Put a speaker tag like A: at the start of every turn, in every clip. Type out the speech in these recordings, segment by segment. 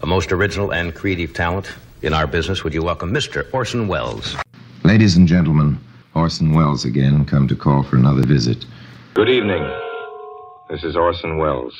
A: most original and creative talent in our business. Would you welcome Mr. Orson Welles?
B: Ladies and gentlemen, Orson Welles again, come to call for another visit.
C: Good evening. This is Orson Welles.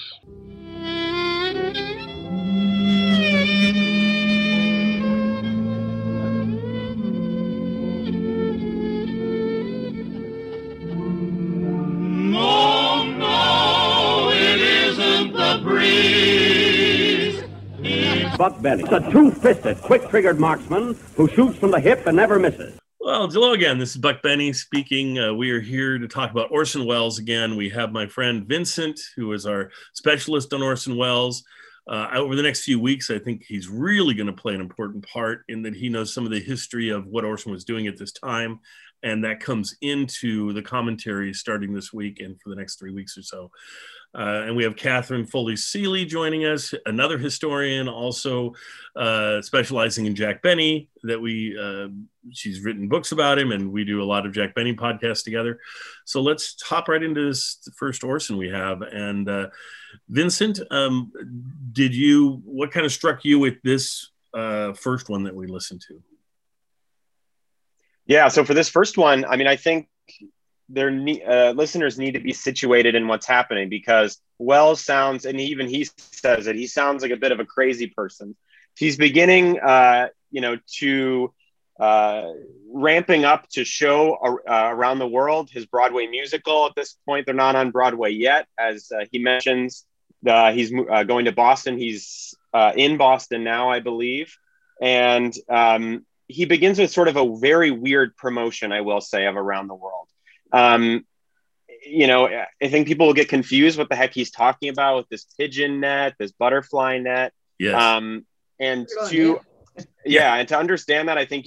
D: Buck Benny. It's a two-fisted, quick-triggered marksman who shoots from the hip and never misses.
E: Well, hello again. This is Buck Benny speaking. We are here to talk about Orson Welles again. We have my friend Vincent, who is our specialist on Orson Welles. Over the next few weeks, I think he's really going to play an important part in that he knows some of the history of what Orson was doing at this time, and that comes into the commentary starting this week and for the next 3 weeks or so. And we have Catherine Foley-Seeley joining us, another historian, also specializing in Jack Benny. She's written books about him, and we do a lot of Jack Benny podcasts together. So let's hop right into this first Orson we have. And Vincent, what kind of struck you with this first one that we listened to?
F: Yeah, so for this first one, I mean, I think listeners need to be situated in what's happening, because Welles sounds, and even he says it, he sounds like a bit of a crazy person. He's beginning, to ramping up to show around the world his Broadway musical. At this point, they're not on Broadway yet. As he mentions, he's going to Boston. He's in Boston now, I believe. And he begins with sort of a very weird promotion, I will say, of Around the World. I think people will get confused what the heck he's talking about with this pigeon net, this butterfly net.
E: Yes.
F: And to understand that, I think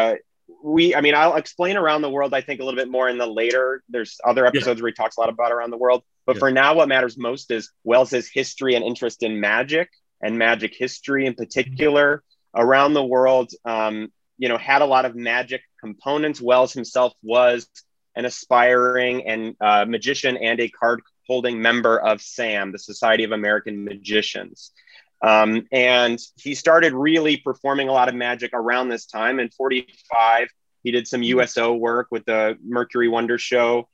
F: I'll explain Around the World, I think, a little bit more in the later. There's other episodes where he talks a lot about Around the World. But for now, what matters most is Welles's history and interest in magic and magic history in particular. Around the World, had a lot of magic components. Welles himself was an aspiring and magician and a card-holding member of SAM, the Society of American Magicians. And he started really performing a lot of magic around this time. In 1945, he did some USO work with the Mercury Wonder Show.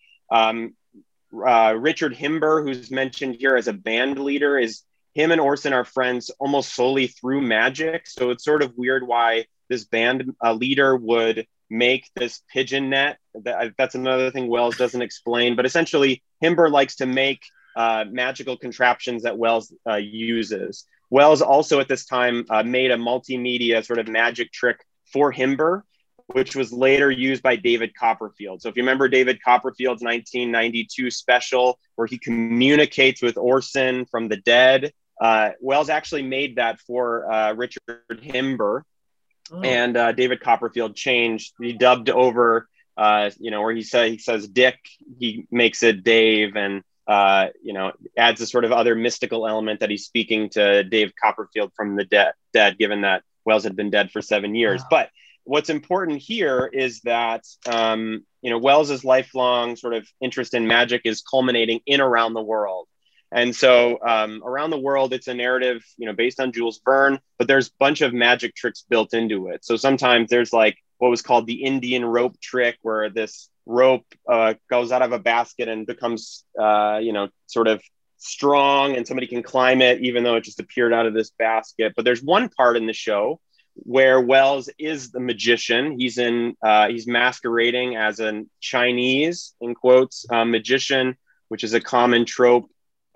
F: Richard Himber, who's mentioned here as a band leader, him and Orson are friends almost solely through magic. So it's sort of weird why this band leader would make this pigeon net. That's another thing Welles doesn't explain. But essentially, Himber likes to make magical contraptions that Welles uses. Welles also at this time made a multimedia sort of magic trick for Himber, which was later used by David Copperfield. So if you remember David Copperfield's 1992 special where he communicates with Orson from the dead, Welles actually made that for Richard Himber. Oh. And David Copperfield he dubbed over, where he says Dick, he makes it Dave, and, adds a sort of other mystical element that he's speaking to Dave Copperfield from the dead, given that Welles had been dead for 7 years. Wow. But what's important here is that, Welles's lifelong sort of interest in magic is culminating in Around the World. And so Around the World, it's a narrative, based on Jules Verne, but there's a bunch of magic tricks built into it. So sometimes there's like what was called the Indian rope trick, where this rope goes out of a basket and becomes, sort of strong, and somebody can climb it, even though it just appeared out of this basket. But there's one part in the show where Welles is the magician. He's masquerading as a Chinese, in quotes, magician, which is a common trope.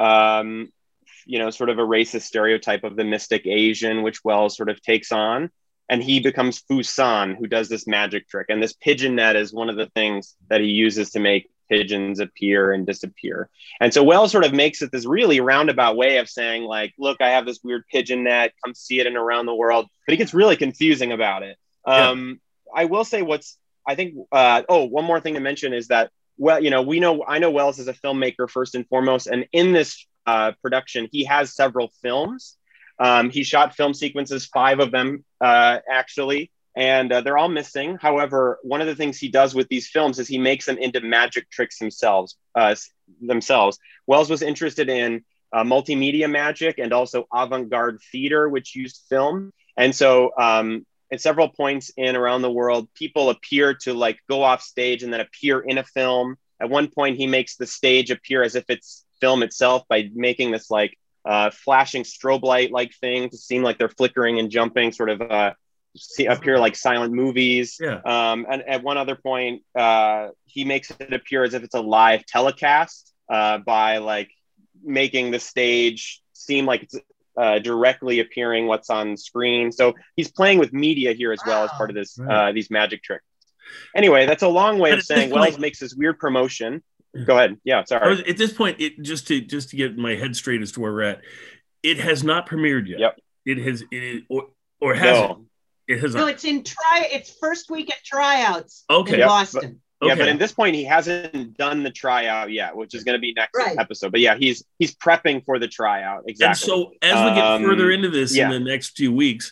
F: Sort of a racist stereotype of the mystic Asian, which Welles sort of takes on, and he becomes Fusan, who does this magic trick. And this pigeon net is one of the things that he uses to make pigeons appear and disappear. And so Welles sort of makes it this really roundabout way of saying, like, look, I have this weird pigeon net, come see it in Around the World. But he gets really confusing about it. I will say one more thing to mention is that, I know Welles is a filmmaker first and foremost, and in this production, he has several films. He shot film sequences, 5 of them, actually, and they're all missing. However, one of the things he does with these films is he makes them into magic tricks themselves. Welles was interested in multimedia magic and also avant-garde theater, which used film. And so at several points in around the world, people appear to like go off stage and then appear in a film. At one point, he makes the stage appear as if it's film itself by making this like flashing strobe light like thing to seem like they're flickering and jumping, sort of appear like silent movies.
E: Yeah.
F: And at one other point, he makes it appear as if it's a live telecast by like making the stage seem like it's directly appearing what's on screen. So he's playing with media here as well as part of this these magic tricks. Anyway, that's a long way of saying Wells makes this weird promotion. Go ahead. Yeah, sorry.
E: At this point, just to get my head straight as to where we're at, it has not premiered yet.
F: Yep.
E: It has, or has it? It has.
G: No, it's it's first week at tryouts
E: in
G: Boston.
F: But at this point, he hasn't done the tryout yet, which is going to be next episode. But yeah, he's prepping for the tryout. Exactly.
E: And so as we get further into this in the next few weeks,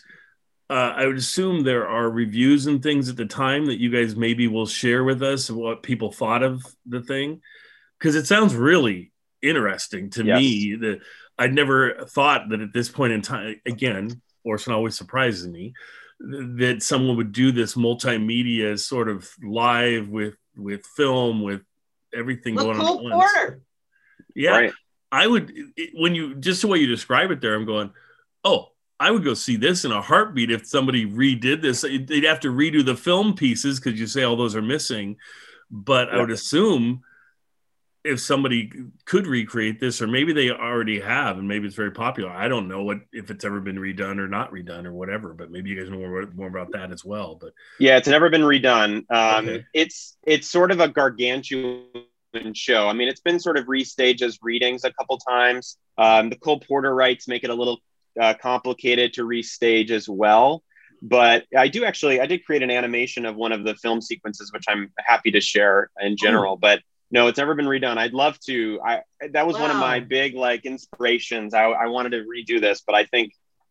E: I would assume there are reviews and things at the time that you guys maybe will share with us of what people thought of the thing, because it sounds really interesting to me. That I'd never thought that at this point in time, again, Orson always surprises me, that someone would do this multimedia sort of live with film, with everything going on at once.
G: Porter.
E: Yeah,
F: right.
E: I would, when you, just the way you describe it there, I'm going, oh, I would go see this in a heartbeat if somebody redid this. They'd have to redo the film pieces because you say all those are missing. But I would assume if somebody could recreate this, or maybe they already have, and maybe it's very popular. I don't know if it's ever been redone or not redone or whatever, but maybe you guys know more about that as well. But
F: yeah, it's never been redone. It's sort of a gargantuan show. I mean, it's been sort of restaged as readings a couple times. The Cole Porter rights make it a little complicated to restage as well. But I did create an animation of one of the film sequences, which I'm happy to share in general. But no, it's never been redone. I'd love to. That was one of my big like inspirations. I wanted to redo this, but I think,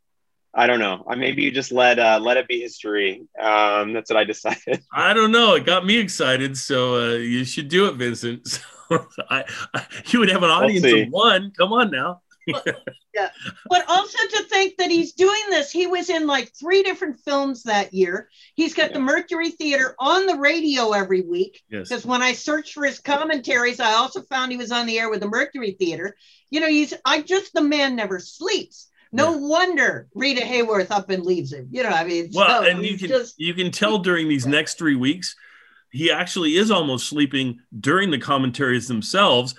F: I don't know. Maybe you just let it be history. That's what I decided.
E: I don't know. It got me excited, so you should do it, Vincent. So you would have an audience of one. Come on now.
G: Yeah, but also to think that he's doing this. He was in like 3 different films that year. He's got the Mercury Theater on the radio every week. Because when I searched for his commentaries, I also found he was on the air with the Mercury Theater. You know, the man never sleeps. No wonder Rita Hayworth up and leaves him. You know, I mean,
E: well, and you can tell during these next 3 weeks, he actually is almost sleeping during the commentaries themselves.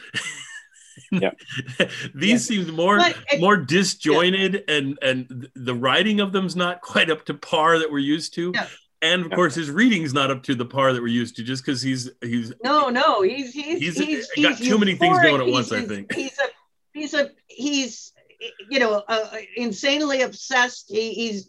E: These seem more disjointed, and the writing of them's not quite up to par that we're used to. And of course, his reading's not up to the par that we're used to, just because he's got too many things going at once. I think
G: he's insanely obsessed. He's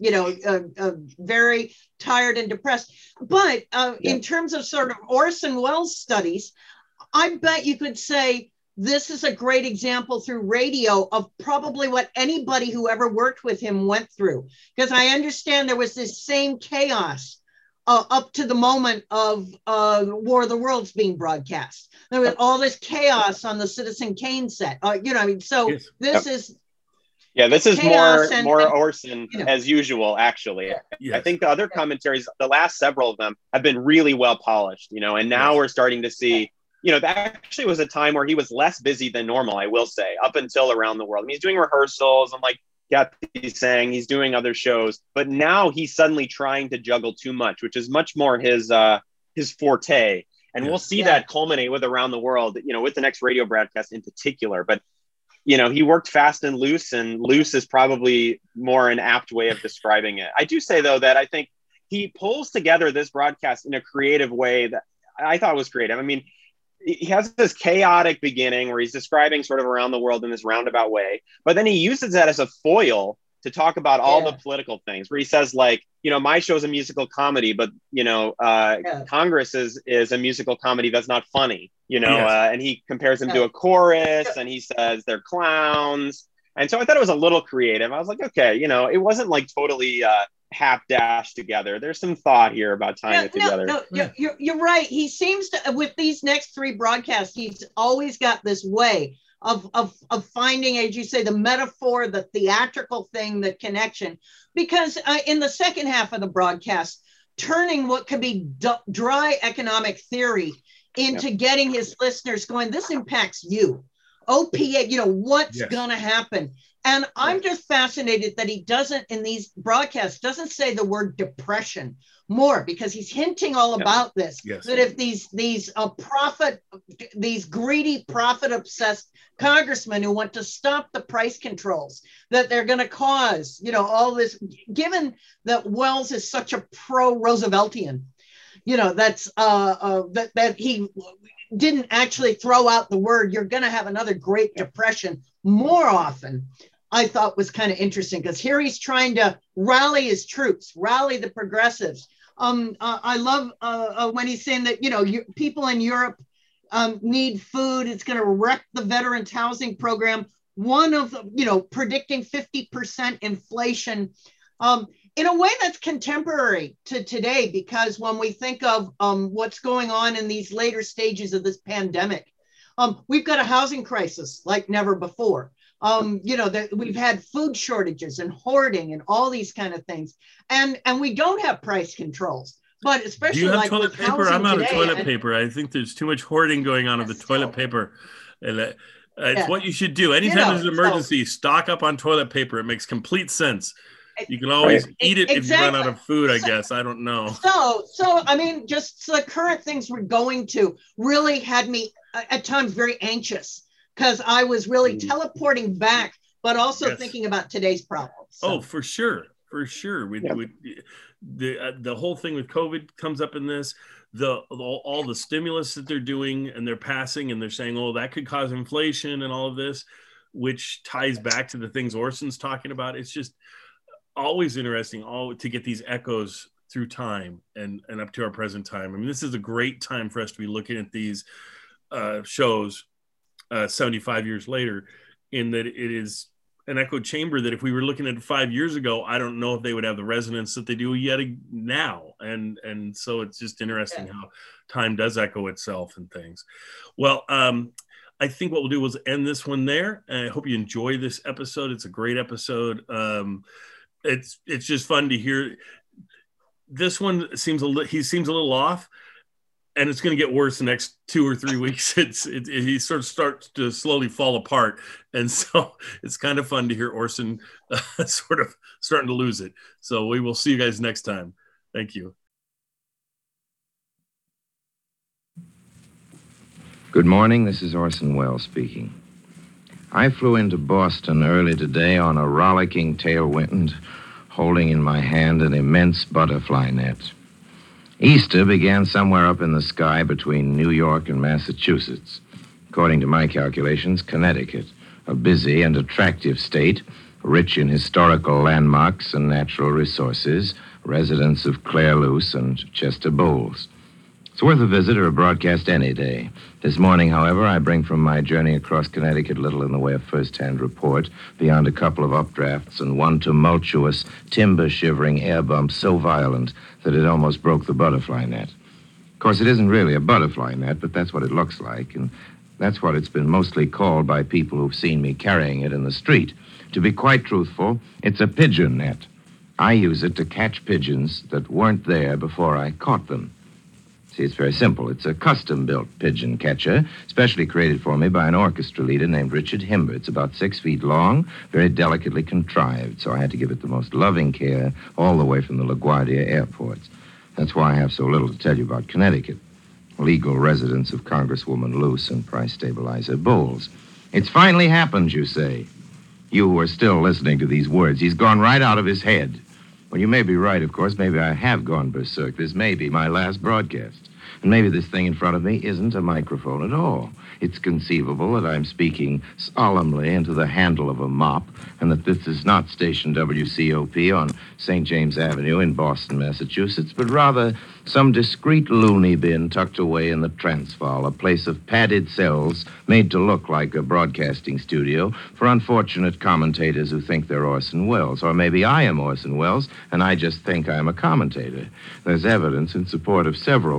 G: very tired and depressed. But in terms of sort of Orson Welles studies, I bet you could say this is a great example through radio of probably what anybody who ever worked with him went through. Because I understand there was this same chaos up to the moment of War of the Worlds being broadcast. There was all this chaos on the Citizen Kane set. This is...
F: Yeah, this is more Orson as usual, actually. I think the other commentaries, the last several of them, have been really well polished, and now we're starting to see... that actually was a time where he was less busy than normal, I will say, up until Around the World. I mean, he's doing rehearsals and like Kathy's saying, he's doing other shows, but now he's suddenly trying to juggle too much, which is much more his forte. And we'll see that culminate with Around the World, with the next radio broadcast in particular. But, he worked fast and loose is probably more an apt way of describing it. I do say, though, that I think he pulls together this broadcast in a creative way that I thought was creative. I mean, he has this chaotic beginning where he's describing sort of Around the World in this roundabout way, but then he uses that as a foil to talk about all the political things, where he says, like, my show is a musical comedy, but Congress is a musical comedy that's not funny, and he compares them to a chorus, and he says they're clowns. And so I thought it was a little creative. I was like, okay, it wasn't like totally half-dashed together. There's some thought here about tying it together.
G: You're right. He seems to, with these next 3 broadcasts, he's always got this way of finding, as you say, the metaphor, the theatrical thing, the connection. Because in the second half of the broadcast, turning what could be dry economic theory into getting his listeners going, this impacts you. OPA, what's going to happen? And I'm just fascinated that he doesn't, in these broadcasts, doesn't say the word depression more, because he's hinting all about this. That if these greedy, profit-obsessed congressmen who want to stop the price controls, that they're going to cause, all this, given that Wells is such a pro-Rooseveltian, that's that he didn't actually throw out the word, you're going to have another Great Depression more often, I thought was kind of interesting, because here he's trying to rally his troops, rally the progressives. I love when he's saying that, people in Europe need food. It's going to wreck the veterans housing program. One of the, predicting 50% inflation. In a way that's contemporary to today, because when we think of what's going on in these later stages of this pandemic, we've got a housing crisis like never before. We've had food shortages and hoarding and all these kind of things, and we don't have price controls. But especially,
E: do you have
G: like
E: toilet paper? I'm out of toilet paper. I think there's too much hoarding going on of the toilet paper, and it's what you should do. Anytime there's an emergency, stock up on toilet paper. It makes complete sense. You can always eat it if you run out of food, I guess. I don't know.
G: So I mean, just the current things we're going to really had me at times very anxious, because I was really teleporting back, but also thinking about today's problems. So.
E: Oh, for sure. The whole thing with COVID comes up in this. All the stimulus that they're doing and they're passing, and they're saying, oh, that could cause inflation and all of this, which ties back to the things Orson's talking about. It's just always interesting to get these echoes through time and up to our present time. I mean, this is a great time for us to be looking at these shows 75 years later, in that it is an echo chamber that if we were looking at it 5 years ago, I don't know if they would have the resonance that they do yet now. And so it's just interesting how time does echo itself and things. Well, I think what we'll do is end this one there. And I hope you enjoy this episode. It's a great episode. It's just fun to hear. This one seems he seems a little off, and it's going to get worse the next 2 or 3 weeks. He sort of starts to slowly fall apart, and so it's kind of fun to hear Orson sort of starting to lose it. So we will see you guys next time. Thank you.
B: Good morning. This is Orson Welles speaking. I flew into Boston early today on a rollicking tailwind, holding in my hand an immense butterfly net. Easter began somewhere up in the sky between New York and Massachusetts. According to my calculations, Connecticut, a busy and attractive state, rich in historical landmarks and natural resources, residents of Clare Luce and Chester Bowles. It's worth a visit or a broadcast any day. This morning, however, I bring from my journey across Connecticut little in the way of first-hand report, beyond a couple of updrafts and one tumultuous, timber-shivering air bump so violent that it almost broke the butterfly net. Of course, it isn't really a butterfly net, but that's what it looks like, and that's what it's been mostly called by people who've seen me carrying it in the street. To be quite truthful, it's a pigeon net. I use it to catch pigeons that weren't there before I caught them. See, it's very simple. It's a custom-built pigeon catcher, specially created for me by an orchestra leader named Richard Himber. It's about 6 feet long, very delicately contrived, so I had to give it the most loving care all the way from the LaGuardia airports. That's why I have so little to tell you about Connecticut. Legal residence of Congresswoman Luce and price stabilizer Bowles. It's finally happened, you say. You who are still listening to these words. He's gone right out of his head. Well, you may be right, of course. Maybe I have gone berserk. This may be my last broadcast. And maybe this thing in front of me isn't a microphone at all. It's conceivable that I'm speaking solemnly into the handle of a mop, and that this is not station WCOP on St. James Avenue in Boston, Massachusetts, but rather some discreet loony bin tucked away in the Transvaal, a place of padded cells made to look like a broadcasting studio for unfortunate commentators who think they're Orson Welles. Or maybe I am Orson Welles, and I just think I'm a commentator. There's evidence in support of several theories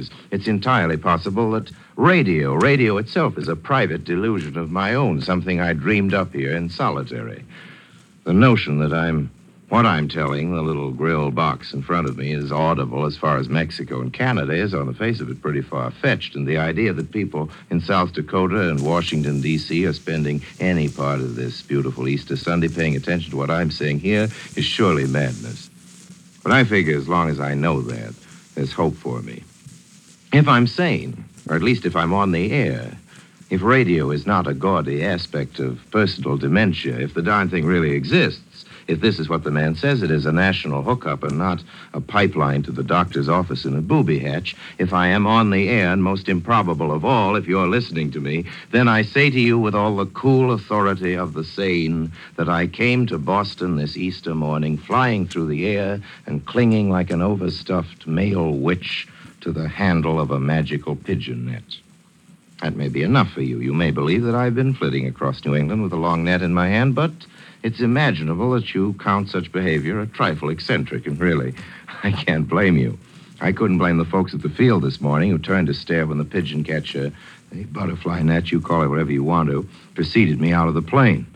B: others. It's entirely possible that radio itself is a private delusion of my own, something I dreamed up here in solitary. The notion that what I'm telling the little grill box in front of me is audible as far as Mexico and Canada is, on the face of it, pretty far-fetched. And the idea that people in South Dakota and Washington, D.C. are spending any part of this beautiful Easter Sunday paying attention to what I'm saying here is surely madness. But I figure as long as I know that, there's hope for me. If I'm sane, or at least if I'm on the air, if radio is not a gaudy aspect of personal dementia, if the darn thing really exists, if this is what the man says it is, a national hookup and not a pipeline to the doctor's office in a booby hatch, if I am on the air, and most improbable of all, if you're listening to me, then I say to you with all the cool authority of the sane that I came to Boston this Easter morning, flying through the air and clinging like an overstuffed male witch to the handle of a magical pigeon net. That may be enough for you. You may believe that I've been flitting across New England with a long net in my hand, but it's imaginable that you count such behavior a trifle eccentric, and really, I can't blame you. I couldn't blame the folks at the field this morning who turned to stare when the pigeon catcher, the butterfly net, you call it whatever you want to, preceded me out of the plane.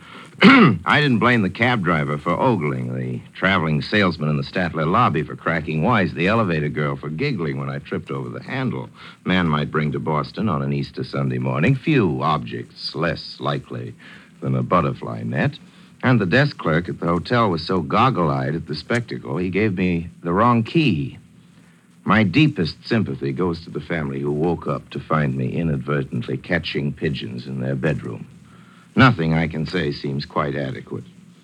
B: I didn't blame the cab driver for ogling, the traveling salesman in the Statler lobby for cracking wise, the elevator girl for giggling when I tripped over the handle. Man might bring to Boston on an Easter Sunday morning few objects less likely than a butterfly net. And the desk clerk at the hotel was so goggle-eyed at the spectacle, he gave me the wrong key. My deepest sympathy goes to the family who woke up to find me inadvertently catching pigeons in their bedroom. Nothing I can say seems quite adequate.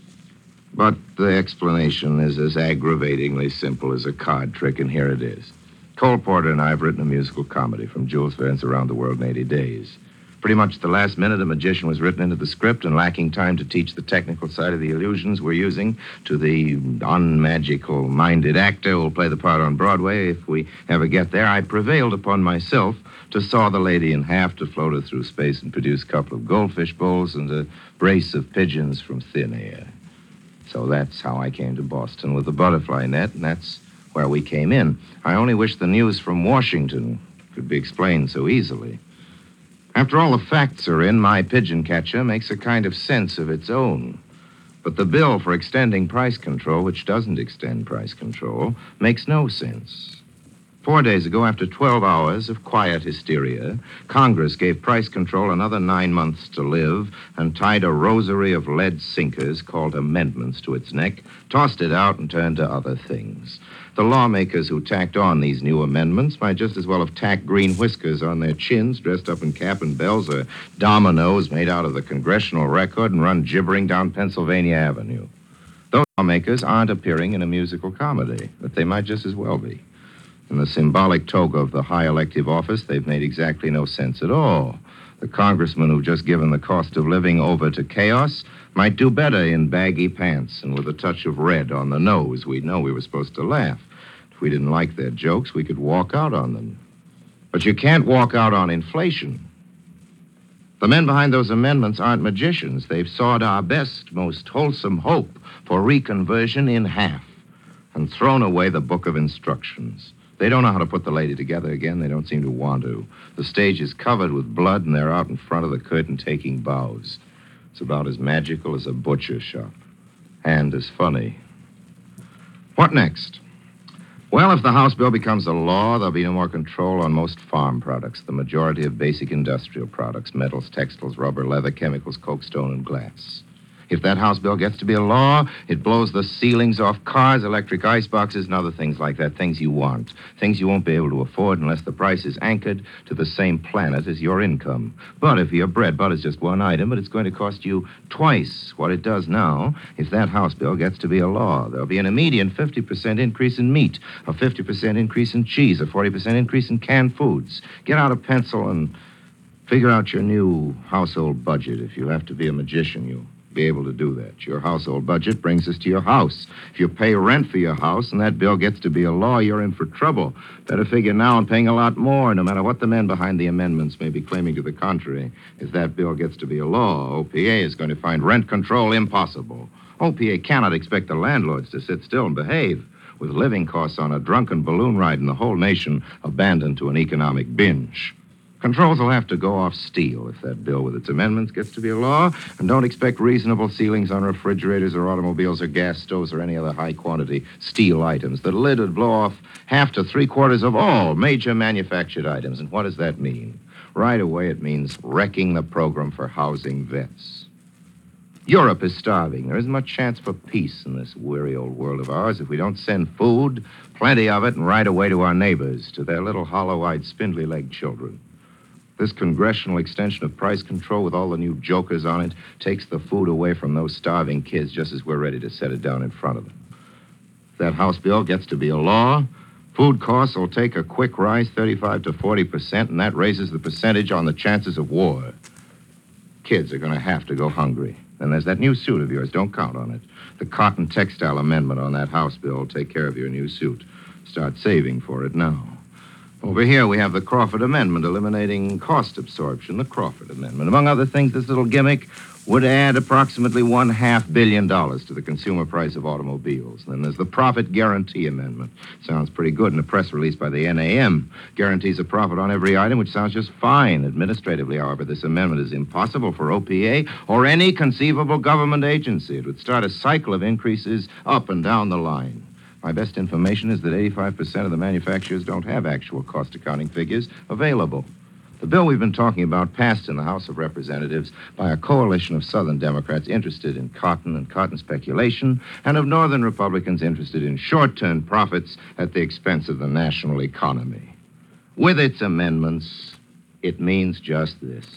B: But the explanation is as aggravatingly simple as a card trick, and here it is. Cole Porter and I have written a musical comedy from Jules Verne's Around the World in 80 Days. Pretty much the last minute, a magician was written into the script, and lacking time to teach the technical side of the illusions we're using to the unmagical-minded actor who will play the part on Broadway, if we ever get there, I prevailed upon myself to saw the lady in half, to float her through space and produce a couple of goldfish bowls and a brace of pigeons from thin air. So that's how I came to Boston with the butterfly net, and that's where we came in. I only wish the news from Washington could be explained so easily. After all the facts are in, my pigeon catcher makes a kind of sense of its own. But the bill for extending price control, which doesn't extend price control, makes no sense. 4 days ago, after 12 hours of quiet hysteria, Congress gave price control another 9 months to live and tied a rosary of lead sinkers called amendments to its neck, tossed it out, and turned to other things. The lawmakers who tacked on these new amendments might just as well have tacked green whiskers on their chins, dressed up in cap and bells, or dominoes made out of the congressional record, and run gibbering down Pennsylvania Avenue. Those lawmakers aren't appearing in a musical comedy, but they might just as well be. In the symbolic toga of the high elective office, they've made exactly no sense at all. The congressmen who've just given the cost of living over to chaos might do better in baggy pants and with a touch of red on the nose. We'd know we were supposed to laugh. If we didn't like their jokes, we could walk out on them. But you can't walk out on inflation. The men behind those amendments aren't magicians. They've sawed our best, most wholesome hope for reconversion in half and thrown away the book of instructions. They don't know how to put the lady together again. They don't seem to want to. The stage is covered with blood, and they're out in front of the curtain taking bows. It's about as magical as a butcher shop. And as funny. What next? Well, if the House bill becomes a law, there'll be no more control on most farm products, the majority of basic industrial products, metals, textiles, rubber, leather, chemicals, coke, stone, and glass. If that House bill gets to be a law, it blows the ceilings off cars, electric ice boxes, and other things like that, things you want, things you won't be able to afford unless the price is anchored to the same planet as your income. But if your bread, butter's just one item, but it's going to cost you twice what it does now. If that House bill gets to be a law, there'll be an immediate 50% increase in meat, a 50% increase in cheese, a 40% increase in canned foods. Get out a pencil and figure out your new household budget. If you have to be a magician, you'll be able to do that. Your household budget brings us to your house. If you pay rent for your house and that bill gets to be a law, you're in for trouble. Better figure now on paying a lot more, no matter what the men behind the amendments may be claiming to the contrary. If that bill gets to be a law, OPA is going to find rent control impossible. OPA cannot expect the landlords to sit still and behave. with living costs on a drunken balloon ride and the whole nation abandoned to an economic binge. Controls will have to go off steel if that bill with its amendments gets to be a law, and don't expect reasonable ceilings on refrigerators or automobiles or gas stoves or any other high-quantity steel items. The lid would blow off half to three-quarters of all major manufactured items. And what does that mean? Right away, it means wrecking the program for housing vets. Europe is starving. There isn't much chance for peace in this weary old world of ours if we don't send food, plenty of it, and right away to our neighbors, to their little hollow-eyed, spindly-legged children. This congressional extension of price control with all the new jokers on it takes the food away from those starving kids just as we're ready to set it down in front of them. If that House bill gets to be a law, food costs will take a quick rise, 35 to 40%, and that raises the percentage on the chances of war. Kids are going to have to go hungry. Then there's that new suit of yours. Don't count on it. The cotton textile amendment on that House bill will take care of your new suit. Start saving for it now. Over here, we have the Crawford Amendment eliminating cost absorption. The Crawford Amendment. Among other things, this little gimmick would add approximately $500 million to the consumer price of automobiles. And then there's the Profit Guarantee Amendment. Sounds pretty good in a press release by the NAM. Guarantees a profit on every item, which sounds just fine. Administratively, however, this amendment is impossible for OPA or any conceivable government agency. It would start a cycle of increases up and down the line. My best information is that 85% of the manufacturers don't have actual cost accounting figures available. The bill we've been talking about passed in the House of Representatives by a coalition of Southern Democrats interested in cotton and cotton speculation, and of Northern Republicans interested in short-term profits at the expense of the national economy. With its amendments, it means just this: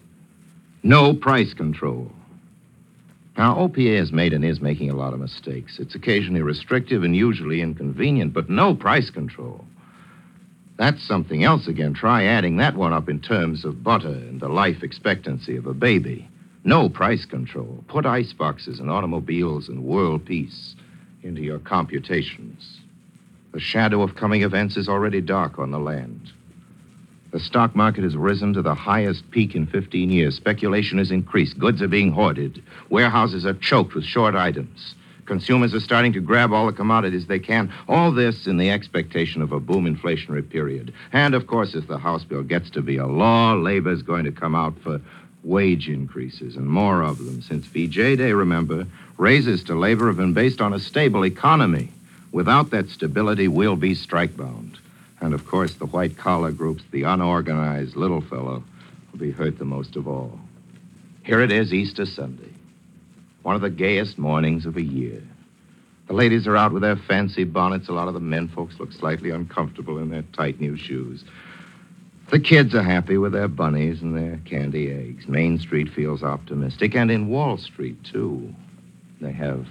B: no price control. Now, OPA has made and is making a lot of mistakes. It's occasionally restrictive and usually inconvenient, but no price control. That's something else again. Try adding that one up in terms of butter and the life expectancy of a baby. No price control. Put ice boxes and automobiles and world peace into your computations. The shadow of coming events is already dark on the land. The stock market has risen to the highest peak in 15 years. Speculation has increased. Goods are being hoarded. Warehouses are choked with short items. Consumers are starting to grab all the commodities they can. All this in the expectation of a boom inflationary period. And, of course, if the House bill gets to be a law, Labor's going to come out for wage increases and more of them. Since VJ Day, remember, raises to labor have been based on a stable economy. Without that stability, we'll be strike-bound. And, of course, the white-collar groups, the unorganized little fellow, will be hurt the most of all. Here it is, Easter Sunday. One of the gayest mornings of a year. The ladies are out with their fancy bonnets. A lot of the men folks look slightly uncomfortable in their tight new shoes. The kids are happy with their bunnies and their candy eggs. Main Street feels optimistic, and in Wall Street, too. They have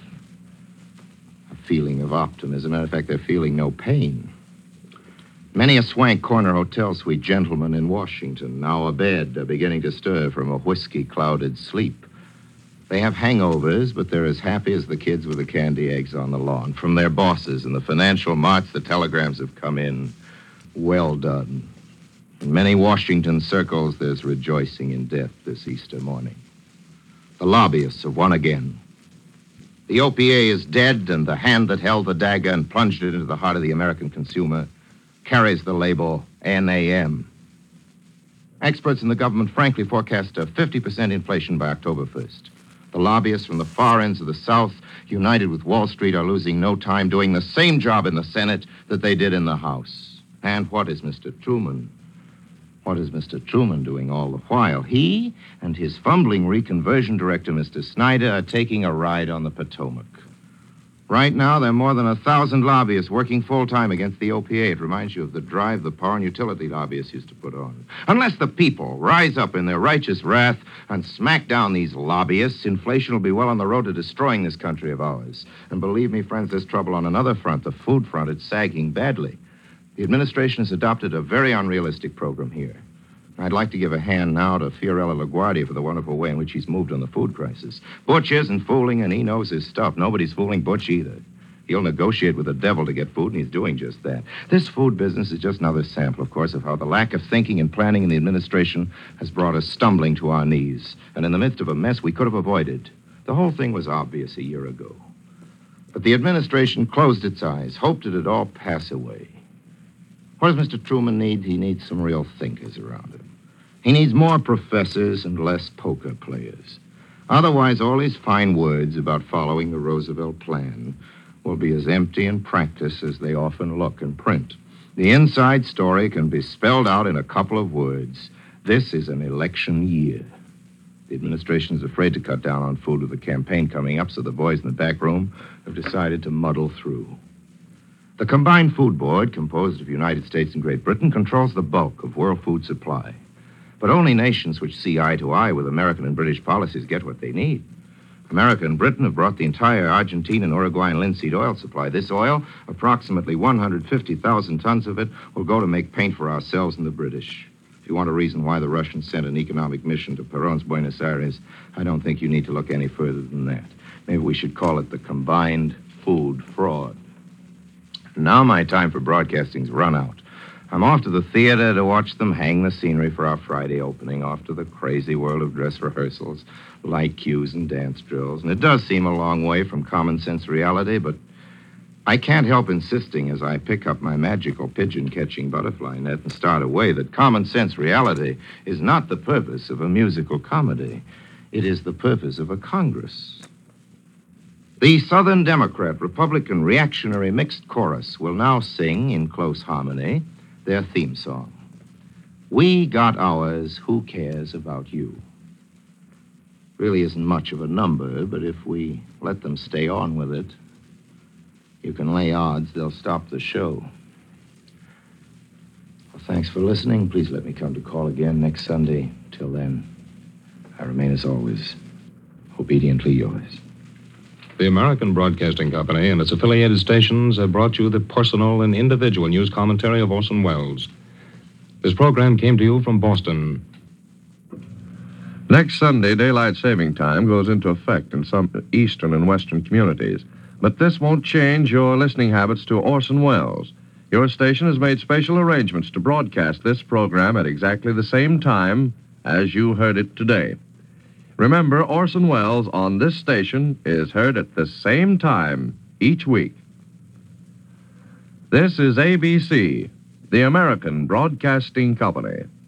B: a feeling of optimism. Matter of fact, they're feeling no pain. Many a swank corner hotel suite gentleman in Washington, now abed, are beginning to stir from a whiskey-clouded sleep. They have hangovers, but they're as happy as the kids with the candy eggs on the lawn. From their bosses in the financial marts, the telegrams have come in. Well done. In many Washington circles, there's rejoicing in death this Easter morning. The lobbyists have won again. The OPA is dead, and the hand that held the dagger and plunged it into the heart of the American consumer carries the label NAM. Experts in the government frankly forecast a 50% inflation by October 1st. The lobbyists from the far ends of the South, united with Wall Street, are losing no time doing the same job in the Senate that they did in the House. And what is Mr. Truman? What is Mr. Truman doing all the while? He and his fumbling reconversion director, Mr. Snyder, are taking a ride on the Potomac. Right now, there are more than 1,000 lobbyists working full-time against the OPA. It reminds you of the drive the power and utility lobbyists used to put on. Unless the people rise up in their righteous wrath and smack down these lobbyists, inflation will be well on the road to destroying this country of ours. And believe me, friends, there's trouble on another front, the food front. It's sagging badly. The administration has adopted a very unrealistic program here. I'd like to give a hand now to Fiorello LaGuardia for the wonderful way in which he's moved on the food crisis. Butch isn't fooling, and he knows his stuff. Nobody's fooling Butch either. He'll negotiate with the devil to get food, and he's doing just that. This food business is just another sample, of course, of how the lack of thinking and planning in the administration has brought us stumbling to our knees. And in the midst of a mess we could have avoided. The whole thing was obvious a year ago. But the administration closed its eyes, hoped it'd all pass away. What does Mr. Truman need? He needs some real thinkers around him. He needs more professors and less poker players. Otherwise, all his fine words about following the Roosevelt plan will be as empty in practice as they often look in print. The inside story can be spelled out in a couple of words. This is an election year. The administration is afraid to cut down on food with the campaign coming up, so the boys in the back room have decided to muddle through. The Combined Food Board, composed of the United States and Great Britain, controls the bulk of world food supply. But only nations which see eye to eye with American and British policies get what they need. America and Britain have brought the entire Argentine and Uruguayan linseed oil supply. This oil, approximately 150,000 tons of it, will go to make paint for ourselves and the British. If you want a reason why the Russians sent an economic mission to Perón's Buenos Aires, I don't think you need to look any further than that. Maybe we should call it the combined food fraud. Now my time for broadcasting's run out. I'm off to the theater to watch them hang the scenery for our Friday opening, off to the crazy world of dress rehearsals, light cues, and dance drills. And it does seem a long way from common sense reality, but I can't help insisting as I pick up my magical pigeon-catching butterfly net and start away that common sense reality is not the purpose of a musical comedy. It is the purpose of a Congress. The Southern Democrat, Republican, reactionary mixed chorus will now sing in close harmony their theme song. We got ours, who cares about you? Really isn't much of a number, but if we let them stay on with it, you can lay odds they'll stop the show. Well, thanks for listening. Please let me come to call again next Sunday. Till then, I remain as always, obediently yours.
C: The American Broadcasting Company and its affiliated stations have brought you the personal and individual news commentary of Orson Welles. This program came to you from Boston.
H: Next Sunday, daylight saving time goes into effect in some eastern and western communities. But this won't change your listening habits to Orson Welles. Your station has made special arrangements to broadcast this program at exactly the same time as you heard it today. Remember, Orson Welles on this station is heard at the same time each week. This is ABC, the American Broadcasting Company.